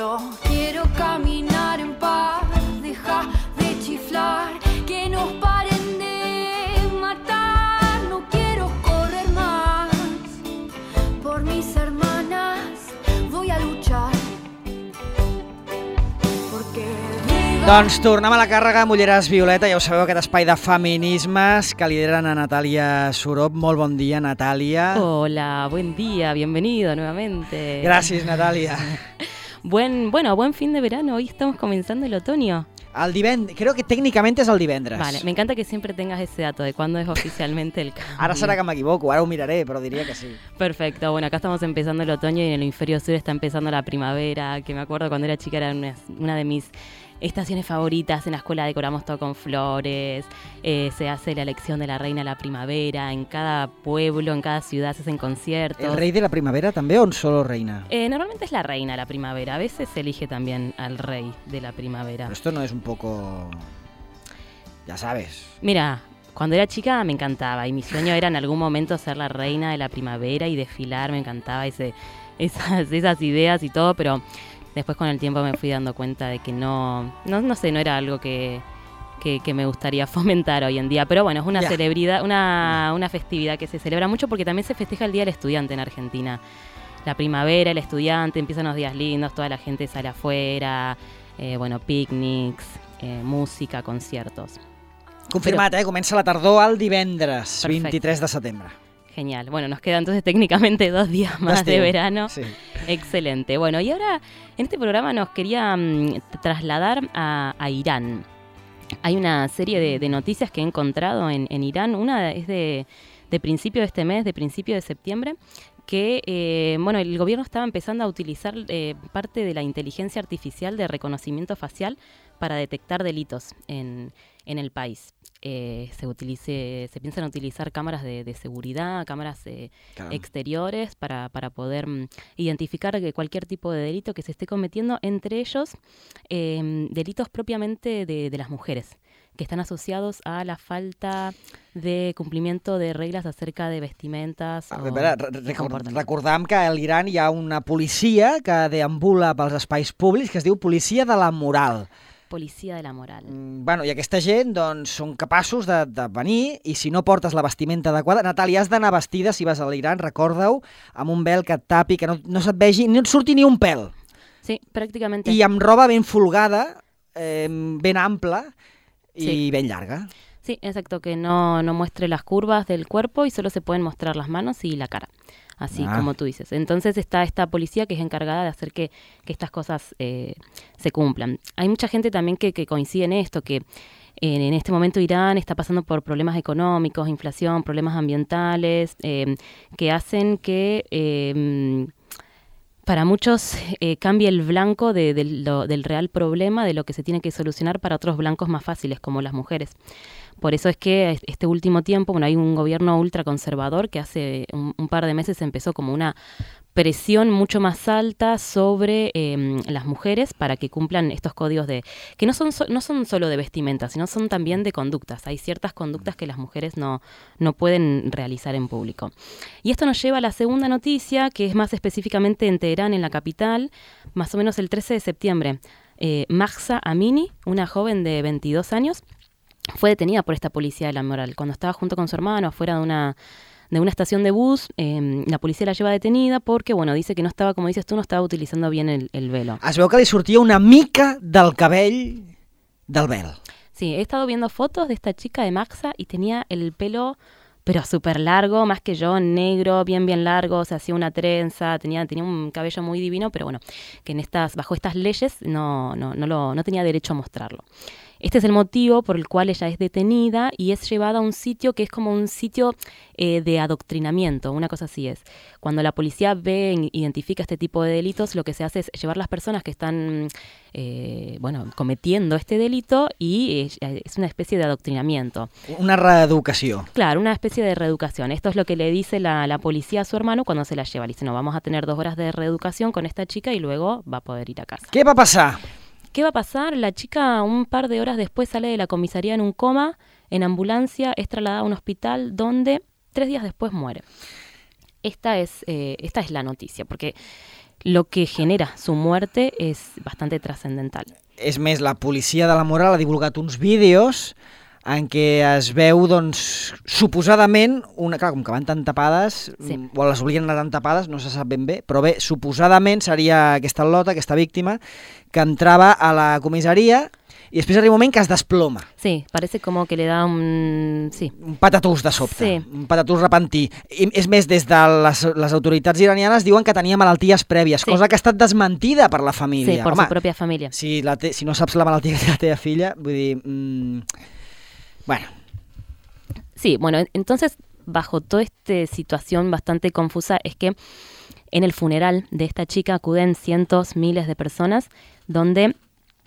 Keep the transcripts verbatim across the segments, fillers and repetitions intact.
solo quiero caminar en paz, deja de chiflar, que nos paren de matar. No quiero correr más por mis hermanas, voy a luchar. Doncs tornem a la càrrega Mulleres Violeta, ja ho sabeu, aquest espai de feminismes que lideren a Natàlia Surop. Molt bon dia, Natàlia. Hola, buen día, bienvenido nuevamente. Gracias, Natàlia. Buen, bueno, buen fin de verano, hoy estamos comenzando el otoño. El divendres, creo que técnicamente és el divendres. Vale, me encanta que siempre tengas ese dato de cuándo es oficialmente el cambio. Ara serà que m'equivoco, ara ho miraré, però diria que sí. Perfecto, bueno, acá estamos empezando el otoño y en el hemisferio sur está empezando la primavera, que me acuerdo cuando era chica era una, una de mis estaciones favoritas. En la escuela decoramos todo con flores, eh, se hace la elección de la reina de la primavera, en cada pueblo, en cada ciudad se hacen conciertos. ¿El rey de la primavera també o solo reina? Eh, normalmente es la reina de la primavera, a veces se elige también al rey de la primavera. Pero esto no es un poco... ya sabes. Mira, cuando era chica me encantaba y mi sueño era en algún momento ser la reina de la primavera y desfilar, me encantaba ese, esas, esas ideas y todo, pero después con el tiempo me fui dando cuenta de que no, no, no sé, no era algo que, que, que me gustaría fomentar hoy en día. Pero bueno, es una yeah. celebridad, una, una festividad que se celebra mucho porque también se festeja el Día del Estudiante en Argentina. La primavera, el estudiante, empiezan los días lindos, toda la gente sale afuera, eh, bueno, picnics, eh, música, conciertos. Confirmat, Pero, eh? Comença la tardor el divendres, perfecto. veintitrés de setembre. Genial. Bueno, nos quedan entonces técnicamente dos días más de verano. Sí. Excelente. Bueno, y ahora en este programa nos quería um, trasladar a, a Irán. Hay una serie de, de noticias que he encontrado en, en Irán. Una es de, de principio de este mes, de principio de septiembre, que eh, bueno, el gobierno estaba empezando a utilizar eh, parte de la inteligencia artificial de reconocimiento facial para detectar delitos en, en el país. Eh, se utilice, se piensan utilizar cámaras de, de seguridad, cámaras eh, exteriores para, para poder mm, identificar que cualquier tipo de delito que se esté cometiendo, entre ellos eh, delitos propiamente de, de las mujeres, que están asociados a la falta de cumplimiento de reglas acerca de vestimentas. Ah, o espera, record, recordam que a l'Iran hi ha una policia que deambula pels espais públics que es diu policia de la moral. Policia de la moral. Mm, bueno, i aquesta gent doncs, són capaços de, de venir i si no portes la vestimenta adequada... Natàlia, has d'anar vestida, si vas a l'Iran, recorda-ho, amb un vel que et tapi, que no, no se't vegi, no et surti ni un pèl. Sí, pràcticament. I amb roba ben folgada, eh, ben ampla i sí. ben llarga. Sí, exacto, que no, no muestre las curvas del cuerpo y solo se pueden mostrar las manos y la cara. Así ah. como tú dices. Entonces está esta policía que es encargada de hacer que, que estas cosas eh, se cumplan. Hay mucha gente también que, que coincide en esto, que en, en este momento Irán está pasando por problemas económicos, inflación, problemas ambientales, eh, que hacen que eh, para muchos eh, cambie el blanco de, de lo, del real problema, de lo que se tiene que solucionar para otros blancos más fáciles, como las mujeres. Por eso es que este último tiempo, bueno, hay un gobierno ultraconservador que hace un, un par de meses empezó como una presión mucho más alta sobre eh, las mujeres para que cumplan estos códigos de que no son so, no son solo de vestimenta, sino son también de conductas. Hay ciertas conductas que las mujeres no, no pueden realizar en público. Y esto nos lleva a la segunda noticia, que es más específicamente en Teherán, en la capital, más o menos el trece de septiembre. Eh, Mahsa Amini, una joven de veintidós años, fue detenida por esta policía de la moral. Cuando estaba junto con su hermano afuera de una, de una estación de bus, eh, la policía la lleva detenida porque, bueno, dice que no estaba, como dices tú, no estaba utilizando bien el, el velo. Es veu que li sortia una mica del cabell del vel. Sí, he estado viendo fotos de esta chica de Mahsa y tenía el pelo, pero súper largo, más que yo, negro, bien, bien largo, se hacía una trenza, tenía, tenía un cabello muy divino, pero bueno, que en estas, bajo estas leyes no, no, no, lo, no tenía derecho a mostrarlo. Este es el motivo por el cual ella es detenida y es llevada a un sitio que es como un sitio eh, de adoctrinamiento, una cosa así es. Cuando la policía ve e identifica este tipo de delitos, lo que se hace es llevar las personas que están eh, bueno, cometiendo este delito y eh, es una especie de adoctrinamiento. Una reeducación. Claro, una especie de reeducación. Esto es lo que le dice la, la policía a su hermano cuando se la lleva. Le dice, no, vamos a tener dos horas de reeducación con esta chica y luego va a poder ir a casa. ¿Qué va a pasar? ¿Qué va a pasar? La chica un par de horas después sale de la comisaría en un coma, en ambulancia, es trasladada a un hospital donde tres días después muere. Esta es, eh, esta es la noticia, porque lo que genera su muerte es bastante trascendental. És més, la policia de la Moral ha divulgat uns vídeos en què es veu, doncs, suposadament, una, clar, com que van tan tapades, sí. o les volien anar tan tapades, no se sap ben bé, però bé, suposadament seria aquesta lota, aquesta víctima, que entrava a la comissaria i després arriba un moment que es desploma. Sí, parece como que le da un... Sí. Un patatús de sobte, sí. un patatús repentí. I, és més, des de les, les autoritats iranianes diuen que tenia malalties prèvies, sí. cosa que ha estat desmentida per la família. Sí, por Home, su propia familia. Si, la te, si no saps la malaltia que té la teva filla, vull dir... Mmm, bueno. Sí, bueno, entonces, bajo toda esta situación bastante confusa, es que en el funeral de esta chica acuden cientos, miles de personas, donde...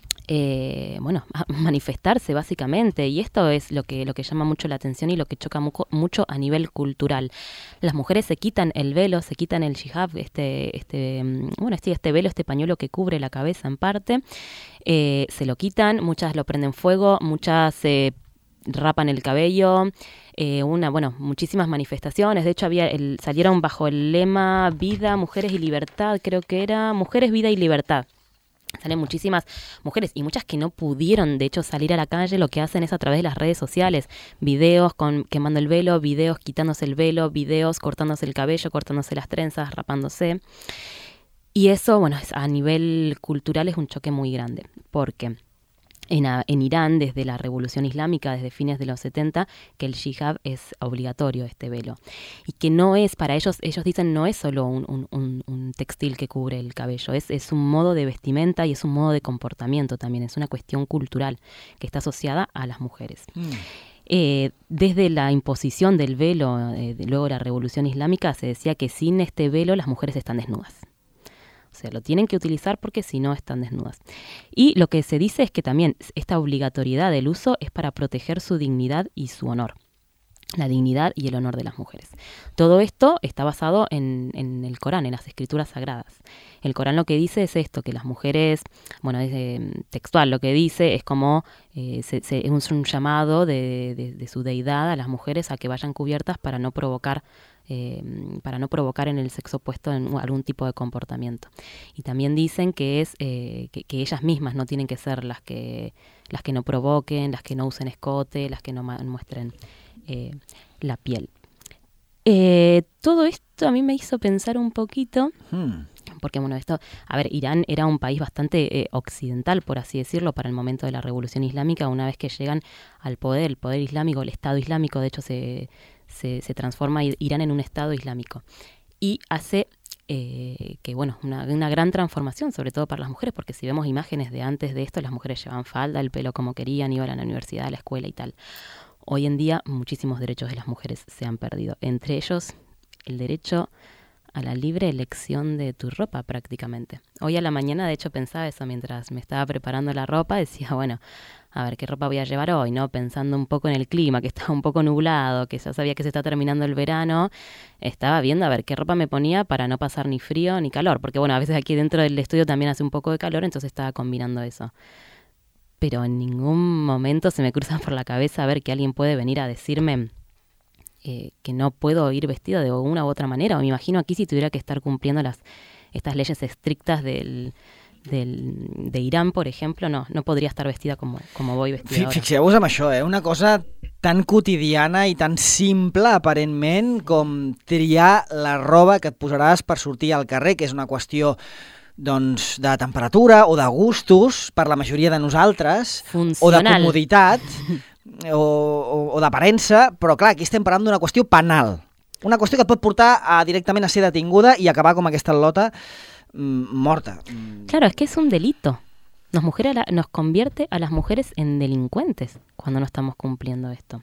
Eh, bueno, a manifestarse básicamente, y esto es lo que, lo que llama mucho la atención y lo que choca mucho, mucho a nivel cultural. Las mujeres se quitan el velo, se quitan el hijab, este, este, bueno, este, este velo, este pañuelo que cubre la cabeza en parte, eh, se lo quitan, muchas lo prenden fuego, muchas se rapan el cabello, eh, una, bueno, muchísimas manifestaciones. De hecho, había el, salieron bajo el lema Vida, Mujeres y Libertad, creo que era Mujeres, Vida y Libertad. Salen muchísimas mujeres y muchas que no pudieron, de hecho, salir a la calle. Lo que hacen es a través de las redes sociales, videos con quemando el velo, videos quitándose el velo, videos cortándose el cabello, cortándose las trenzas, rapándose. Y eso, bueno, es, a nivel cultural es un choque muy grande, porque en, en Irán, desde la Revolución Islámica, desde fines de los setenta, que el hijab es obligatorio, este velo. Y que no es, para ellos, ellos dicen, no es solo un, un, un, un textil que cubre el cabello, es, es un modo de vestimenta y es un modo de comportamiento también, es una cuestión cultural que está asociada a las mujeres. Mm. Eh, desde la imposición del velo, eh, de, luego de la Revolución Islámica, se decía que sin este velo las mujeres están desnudas. O sea, lo tienen que utilizar porque si no están desnudas. Y lo que se dice es que también esta obligatoriedad del uso es para proteger su dignidad y su honor. La dignidad y el honor de las mujeres. Todo esto está basado en, en el Corán, en las escrituras sagradas. El Corán lo que dice es esto, que las mujeres, bueno, es eh, textual, lo que dice es como, eh, se, se, es un llamado de, de, de su deidad a las mujeres a que vayan cubiertas para no provocar Eh, para no provocar en el sexo opuesto en algún tipo de comportamiento. Y también dicen que es eh, que, que ellas mismas no tienen que ser las que las que no provoquen, las que no usen escote, las que no muestren eh, la piel. Eh, todo esto a mí me hizo pensar un poquito, hmm. porque bueno, esto, a ver, Irán era un país bastante eh, occidental, por así decirlo, para el momento de la Revolución Islámica. Una vez que llegan al poder, el poder islámico, el Estado Islámico, de hecho se Se, se transforma Irán en un Estado islámico y hace eh, que, bueno, una, una gran transformación, sobre todo para las mujeres, porque si vemos imágenes de antes de esto, las mujeres llevaban falda, el pelo como querían, iban a la universidad, a la escuela y tal. Hoy en día muchísimos derechos de las mujeres se han perdido, entre ellos el derecho a la libre elección de tu ropa prácticamente. Hoy a la mañana, de hecho, pensaba eso mientras me estaba preparando la ropa, decía, bueno, a ver qué ropa voy a llevar hoy, ¿no? Pensando un poco en el clima, que está un poco nublado, que ya sabía que se está terminando el verano, estaba viendo a ver qué ropa me ponía para no pasar ni frío ni calor, porque bueno, a veces aquí dentro del estudio también hace un poco de calor, entonces estaba combinando eso. Pero en ningún momento se me cruza por la cabeza a ver que alguien puede venir a decirme eh, que no puedo ir vestida de una u otra manera, o me imagino aquí si tuviera que estar cumpliendo las estas leyes estrictas del... Del, de Irán, por ejemplo, no, no podria estar vestida com, com voy vestida ara. Fixeu-vos en això, eh? Una cosa tan quotidiana i tan simple, aparentment, com triar la roba que et posaràs per sortir al carrer, que és una qüestió doncs, de temperatura o de gustos per la majoria de nosaltres, funcional, o de comoditat, o, o, o d'aparença, però clar, aquí estem parlant d'una qüestió penal. Una qüestió que et pot portar a, directament a ser detinguda i acabar com aquesta lota muerta. Claro, es que es un delito. Nos, mujeres, nos convierte a las mujeres en delincuentes cuando no estamos cumpliendo esto.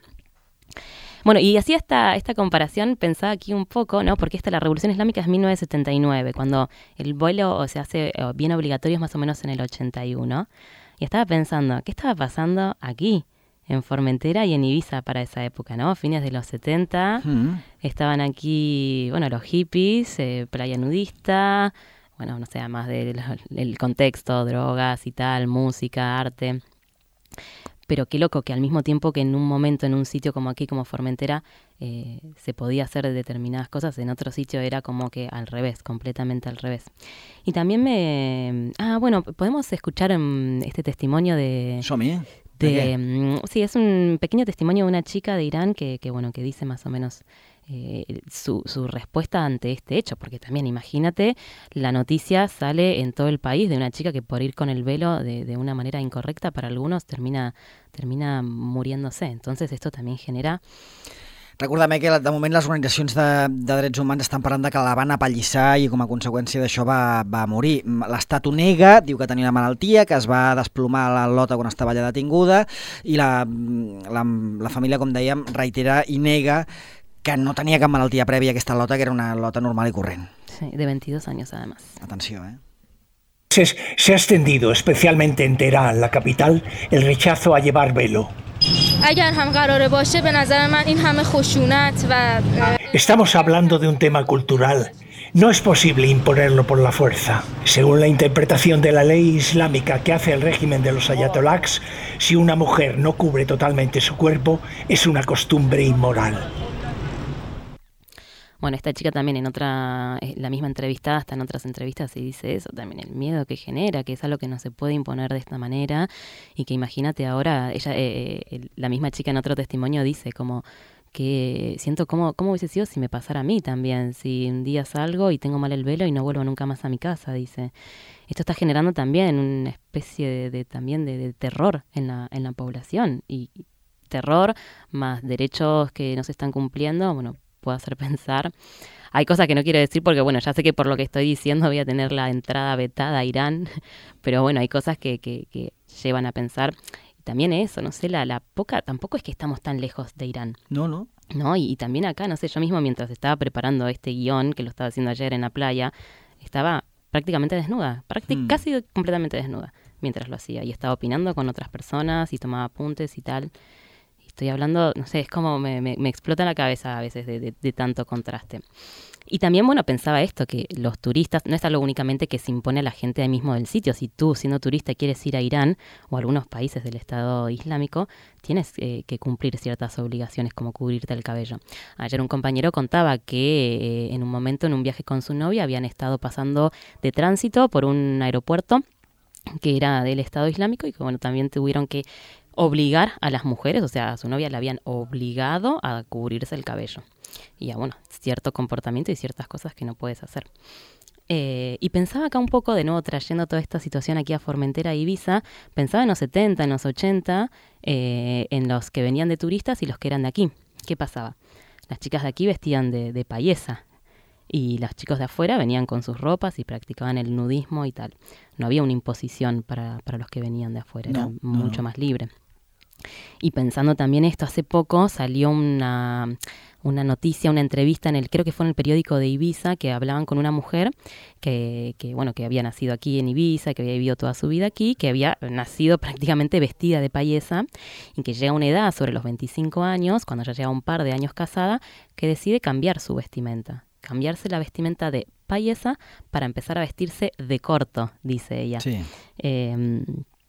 Bueno, y hacía esta, esta comparación, pensaba aquí un poco, ¿no? Porque esta, la Revolución Islámica es mil novecientos setenta y nueve, cuando el vuelo se hace bien obligatorio es más o menos en el ochenta y uno. Y estaba pensando, ¿qué estaba pasando aquí? En Formentera y en Ibiza para esa época, ¿no? Fines de los setenta, mm. estaban aquí, bueno, los hippies, eh, playa nudista, bueno, no sé, además del, del contexto, drogas y tal, música, arte. pero qué loco que al mismo tiempo que en un momento, en un sitio como aquí, como Formentera, eh, se podía hacer determinadas cosas, en otro sitio era como que al revés, completamente al revés. Y también me... Ah, bueno, podemos escuchar um, este testimonio de... Som-hi. de um, sí, es un pequeño testimonio de una chica de Irán que, que bueno, que dice más o menos... Eh, su, su respuesta ante este hecho, porque también imagínate, la noticia sale en todo el país de una chica que por ir con el velo de, de una manera incorrecta para algunos termina, termina muriéndose. Entonces esto también genera... Recorda'm que de moment les organitzacions de, de drets humans estan parlant de que la van apallissar i com a conseqüència d'això va, va morir. L'Estat ho nega, diu que tenia una malaltia, que es va desplomar a la lota quan estava allà detinguda i la, la, la família, com dèiem, reitera i nega que no tenía cap malaltia prèvia a aquesta lota, que era una lota normal y corriente. Sí, de veintidós años además. Atención, ¿eh? Se, se ha extendido, especialmente en Teherán, la capital, el rechazo a llevar velo. Estamos hablando de un tema cultural. No es posible imponerlo por la fuerza. Según la interpretación de la ley islámica que hace el régimen de los ayatolás, si una mujer no cubre totalmente su cuerpo, es una costumbre inmoral. Bueno, esta chica también en otra, la misma entrevistada, hasta en otras entrevistas se dice eso, también el miedo que genera, que es algo que no se puede imponer de esta manera y que imagínate ahora, ella, eh, la misma chica en otro testimonio dice como que siento cómo, cómo hubiese sido si me pasara a mí también, si un día salgo y tengo mal el velo y no vuelvo nunca más a mi casa, dice. Esto está generando también una especie de, de también de, de terror en la, en la población y terror más derechos que no se están cumpliendo, bueno, puedo hacer pensar. Hay cosas que no quiero decir porque, bueno, ya sé que por lo que estoy diciendo voy a tener la entrada vetada a Irán, pero bueno, hay cosas que, que, que llevan a pensar. Y también eso, no sé, la, la poca, tampoco es que estamos tan lejos de Irán. No, no. No, y, y también acá, no sé, yo mismo mientras estaba preparando este guión, que lo estaba haciendo ayer en la playa, estaba prácticamente desnuda, práctic- hmm. casi completamente desnuda, mientras lo hacía. Y estaba opinando con otras personas y tomaba apuntes y tal. Estoy hablando, no sé, es como me, me, me explota la cabeza a veces de, de, de tanto contraste. Y también, bueno, pensaba esto, que los turistas, no es algo únicamente que se impone a la gente ahí mismo del sitio. Si tú, siendo turista, quieres ir a Irán o a algunos países del Estado Islámico, tienes eh, que cumplir ciertas obligaciones como cubrirte el cabello. Ayer un compañero contaba que eh, en un momento, en un viaje con su novia, habían estado pasando de tránsito por un aeropuerto que era del Estado Islámico y que, bueno, también tuvieron que obligar a las mujeres, o sea, a su novia la habían obligado a cubrirse el cabello. Y a, bueno, cierto comportamiento y ciertas cosas que no puedes hacer. Eh, y pensaba acá un poco, de nuevo, trayendo toda esta situación aquí a Formentera y Ibiza, pensaba en los setenta, en los ochenta, eh, en los que venían de turistas y los que eran de aquí. ¿Qué pasaba? Las chicas de aquí vestían de, de payesa y los chicos de afuera venían con sus ropas y practicaban el nudismo y tal. No había una imposición para, para los que venían de afuera, no, era no, mucho no. más libre. Y pensando también esto, hace poco salió una, una noticia, una entrevista en el, creo que fue en el periódico de Ibiza, que hablaban con una mujer que, que bueno, que había nacido aquí en Ibiza, que había vivido toda su vida aquí, que había nacido prácticamente vestida de payesa y que llega a una edad sobre los veinticinco años, cuando ya lleva un par de años casada, que decide cambiar su vestimenta. Cambiarse la vestimenta de payesa para empezar a vestirse de corto, dice ella. Sí. Eh,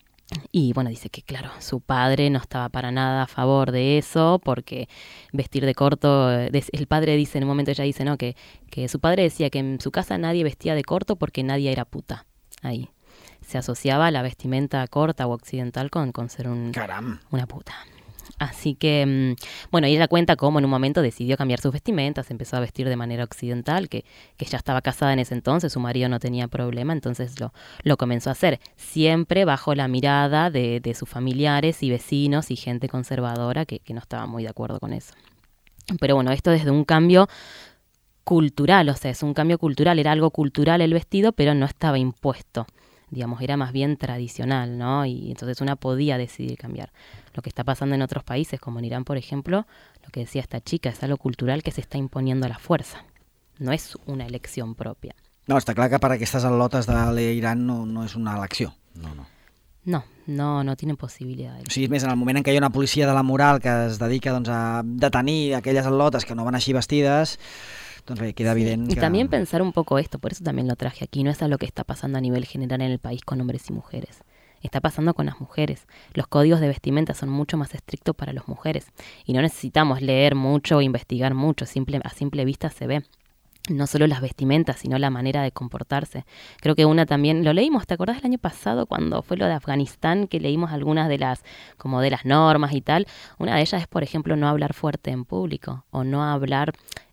y bueno, dice que claro, su padre no estaba para nada a favor de eso, porque vestir de corto, el padre dice, en un momento ella dice, no, que, que su padre decía que en su casa nadie vestía de corto porque nadie era puta. Ahí se asociaba la vestimenta corta o occidental con, con ser un, Caram. una puta. Así que, bueno, y ella cuenta cómo en un momento decidió cambiar sus vestimentas, empezó a vestir de manera occidental, que, que ya estaba casada en ese entonces, su marido no tenía problema, entonces lo, lo comenzó a hacer, siempre bajo la mirada de, de sus familiares y vecinos y gente conservadora que, que no estaba muy de acuerdo con eso. Pero bueno, esto desde un cambio cultural, o sea, es un cambio cultural, era algo cultural el vestido, pero no estaba impuesto. Digamos, era más bien tradicional, ¿no? Y entonces una podía decidir cambiar. Lo que está pasando en otros países, como en Irán, por ejemplo, lo que decía esta chica, es algo cultural que se está imponiendo a la fuerza. No es una elección propia. No, està clar que per aquestes al·lotes de l'Iran no, no és una elecció. No, no. No, no, no tienen posibilidades. O sigui, és més, en el moment en què hi ha una policia de la moral que es dedica doncs, a detenir aquelles al·lotes que no van així vestides, doncs bé, queda evident sí. que... Y también pensar un poco esto, por eso también lo traje aquí, no es algo que está pasando a nivel general en el país con hombres y mujeres. está pasando con las mujeres. Los códigos de vestimenta son mucho más estrictos para las mujeres y no necesitamos leer mucho o investigar mucho, simple, a simple vista se ve. No solo las vestimentas, sino la manera de comportarse. Creo que una también, lo leímos, ¿te acordás el año pasado cuando fue lo de Afganistán, que leímos algunas de las, como de las normas y tal? Una de ellas es, por ejemplo, no hablar fuerte en público o no hablar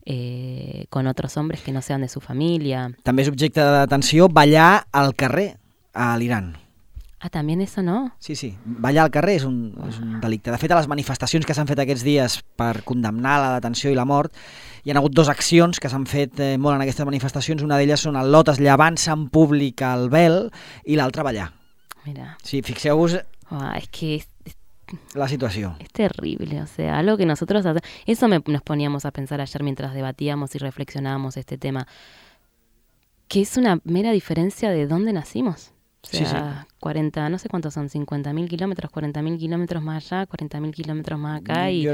eh, con otros hombres que no sean de su familia. També és objecte d'atenció ballar al carrer a l'Iran. Ah, també eso no? Sí, sí. Ballar al carrer és un, és un delicte. De fet, a les manifestacions que s'han fet aquests dies per condemnar la detenció i la mort, hi ha hagut dues accions que s'han fet eh, molt en aquestes manifestacions. Una d'elles són el lotes llevant-se en públic al vel i l'altra ballar. Mira. Sí, fixeu-vos oh, es que es, es, la situació. Es terrible, o sea, algo que nosotros... Hace... Eso me, nos poníamos a pensar ayer mientras debatíamos y reflexionábamos este tema, que es una mera diferencia de dónde nacimos. O sea, sí, sí. cuarenta, no sé cuántos son, cincuenta mil kilómetros, cuarenta mil kilómetros más allá, cuarenta mil kilómetros más acá. Y,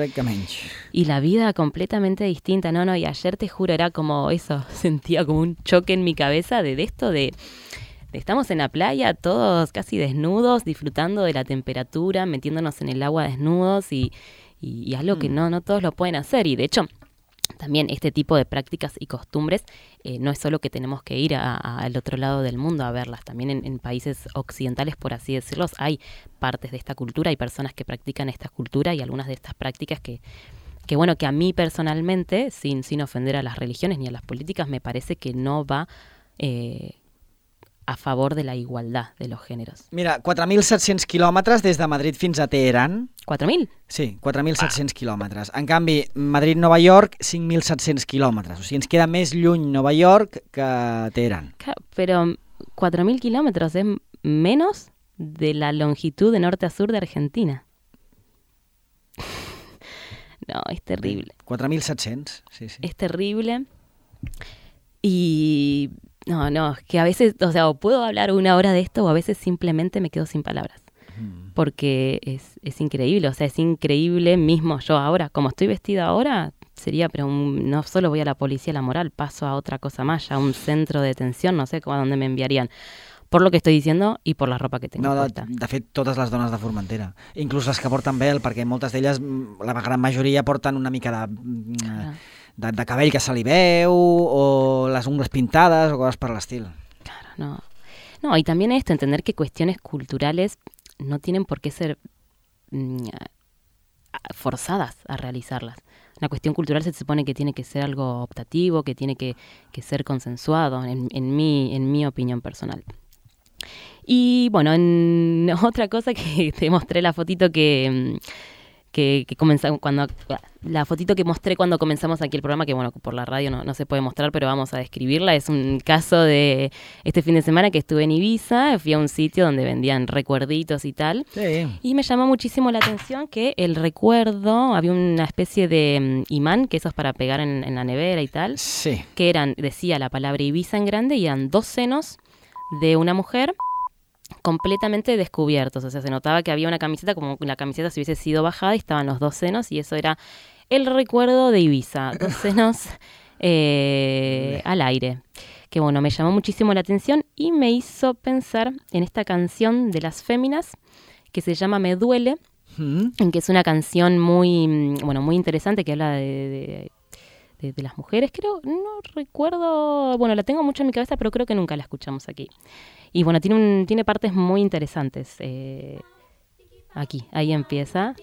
y la vida completamente distinta. No, no, y ayer te juro, era como eso, sentía como un choque en mi cabeza de, de esto de, de estamos en la playa todos casi desnudos, disfrutando de la temperatura, metiéndonos en el agua desnudos y, y, y algo mm. que no, no todos lo pueden hacer. Y de hecho... También este tipo de prácticas y costumbres eh, no es solo que tenemos que ir al otro lado del mundo a verlas. También en, en países occidentales, por así decirlo, hay partes de esta cultura, hay personas que practican esta cultura y algunas de estas prácticas que, que bueno, que a mí personalmente, sin, sin ofender a las religiones ni a las políticas, me parece que no va eh, a favor de la igualdad de los géneros. Mira, quatre mil set-cents quilòmetres des de Madrid fins a Teheran. quatre mil? Sí, quatre mil set-cents ah. quilòmetres. En canvi, Madrid-Nova York, cinc mil set-cents quilòmetres. O sigui, ens queda més lluny Nova York que Teheran. Pero cuatro mil kilómetros es menos de la longitud de norte a sur de Argentina. No, es terrible. quatre mil set-cents, sí, sí. Es terrible. Y... No, no, que a veces, o sea, o puedo hablar una hora de esto o a veces simplemente me quedo sin palabras. Mm. Porque es, es increíble, o sea, es increíble mismo yo ahora, como estoy vestida ahora, sería, pero un, no solo voy a la policía la moral, paso a otra cosa más, ya a un centro de detención, no sé a dónde me enviarían. Por lo que estoy diciendo i per la ropa que tengo no, puesta. De, de fet, totes les dones de Formentera, inclús les que porten vel, perquè moltes d'elles, la gran majoria, porten una mica de... Claro. De, de cabell que se li veu, o las ungles pintades, o cosas por el estilo. Claro, no. No, y también esto, entender que cuestiones culturales no tienen por qué ser mm, forzadas a realizarlas. Una cuestión cultural se supone que tiene que ser algo optativo, que tiene que, que ser consensuado, en, en, mi, en mi opinión personal. Y bueno, en otra cosa que te mostré la fotito que... que, que comenzamos cuando la fotito que mostré cuando comenzamos aquí el programa, que bueno, por la radio no, no se puede mostrar, pero vamos a describirla. Es un caso de este fin de semana que estuve en Ibiza, fui a un sitio donde vendían recuerditos y tal, sí. Y me llamó muchísimo la atención que el recuerdo, había una especie de um, imán, que eso es para pegar en, en la nevera y tal, sí. Que eran, decía la palabra Ibiza en grande y eran dos senos de una mujer completamente descubiertos, o sea, se notaba que había una camiseta, como la camiseta se hubiese sido bajada y estaban los dos senos y eso era el recuerdo de Ibiza, dos senos eh, al aire, que bueno, me llamó muchísimo la atención y me hizo pensar en esta canción de las féminas que se llama Me Duele, mm. que es una canción muy, bueno, muy interesante que habla de... de De, de las mujeres, creo, no recuerdo, bueno, la tengo mucho en mi cabeza, pero creo que nunca la escuchamos aquí. Y bueno, tiene un, tiene partes muy interesantes. Eh, aquí, ahí empieza.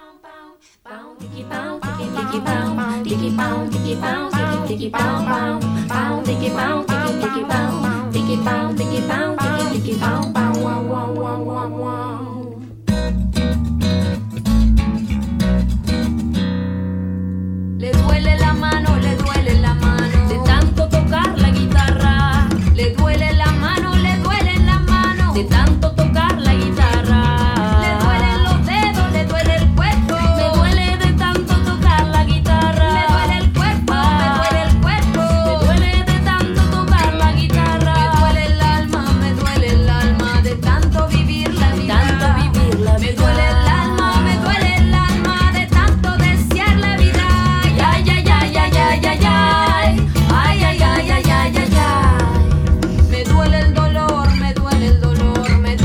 Le duele la mano, le duele la mano de tanto tocar la guitarra. Le duele la mano, le duele la mano de tanto tocar la guitarra. Le duelen los dedos, le duele el cuerpo. Me duele de tanto tocar la guitarra. Me duele el cuerpo, me duele el cuerpo. Me duele de tanto tocar la guitarra. Me duele el alma, me duele el alma de tanto vivir la vida. Tanto vivir la vida. Me duele el alma, me duele el alma de tanto desear la vida. Ay, ay, ay, ay, ay, ay, ay. Ay, ay, ay, ay, ay, ay, ay. Me duele el dolor, me duele el dolor, me duele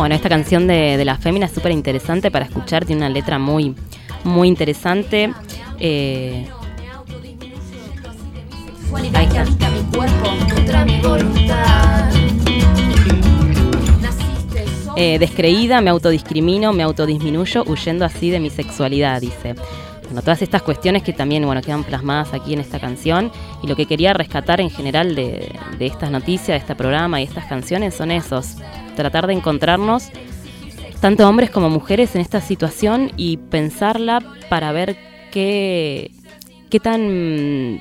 Bueno, esta canción de, de Las Féminas es súper interesante para escuchar, tiene una letra muy, muy interesante. Eh, ahí está. Eh, descreída, me autodiscrimino, me autodisminuyo, huyendo así de mi sexualidad, dice. Bueno, todas estas cuestiones que también, bueno, quedan plasmadas aquí en esta canción, y lo que quería rescatar en general de, de estas noticias, de este programa y estas canciones son esos, tratar de encontrarnos, tanto hombres como mujeres, en esta situación y pensarla para ver qué, qué tan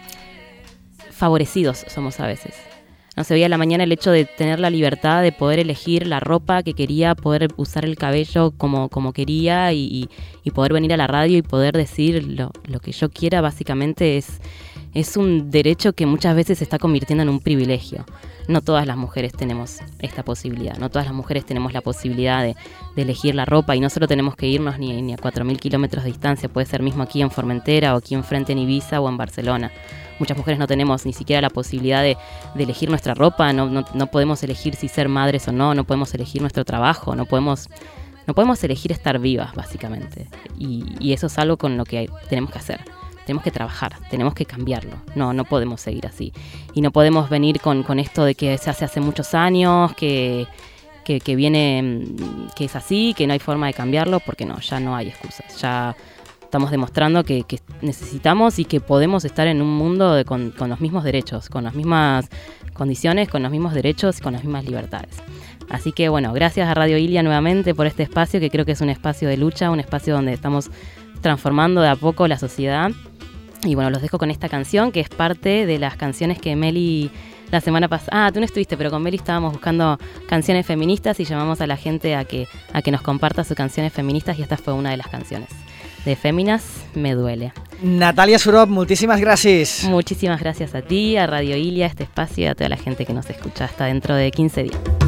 favorecidos somos a veces. No se veía a la mañana el hecho de tener la libertad de poder elegir la ropa que quería, poder usar el cabello como, como quería y, y poder venir a la radio y poder decir lo, lo que yo quiera. Básicamente es, es un derecho que muchas veces se está convirtiendo en un privilegio. No todas las mujeres tenemos esta posibilidad, no todas las mujeres tenemos la posibilidad de, de elegir la ropa, y no solo tenemos que irnos ni, ni a cuatro mil kilómetros de distancia, puede ser mismo aquí en Formentera o aquí enfrente en Ibiza o en Barcelona. Muchas mujeres no tenemos ni siquiera la posibilidad de, de elegir nuestra ropa, no, no, no podemos elegir si ser madres o no, no podemos elegir nuestro trabajo, no podemos, no podemos elegir estar vivas, básicamente. Y, y eso es algo con lo que tenemos que hacer. Tenemos que trabajar, tenemos que cambiarlo. No, no podemos seguir así. Y no podemos venir con, con esto de que se hace hace muchos años, que, que, que viene, que es así, que no hay forma de cambiarlo, porque no, ya no hay excusas. Ya estamos demostrando que, que necesitamos y que podemos estar en un mundo de, con, con los mismos derechos, con las mismas condiciones, con los mismos derechos y con las mismas libertades. Así que bueno, gracias a Radio Ilia nuevamente por este espacio, que creo que es un espacio de lucha, un espacio donde estamos transformando de a poco la sociedad. Y bueno, los dejo con esta canción, que es parte de las canciones que Meli la semana pasada... Ah, tú no estuviste, pero con Meli estábamos buscando canciones feministas y llamamos a la gente a que, a que nos comparta sus canciones feministas, y esta fue una de las canciones. De Féminas, Me Duele. Natalia Surop, muchísimas gracias. Muchísimas gracias a ti, a Radio Ilia, a este espacio y a toda la gente que nos escucha. Hasta dentro de quince días.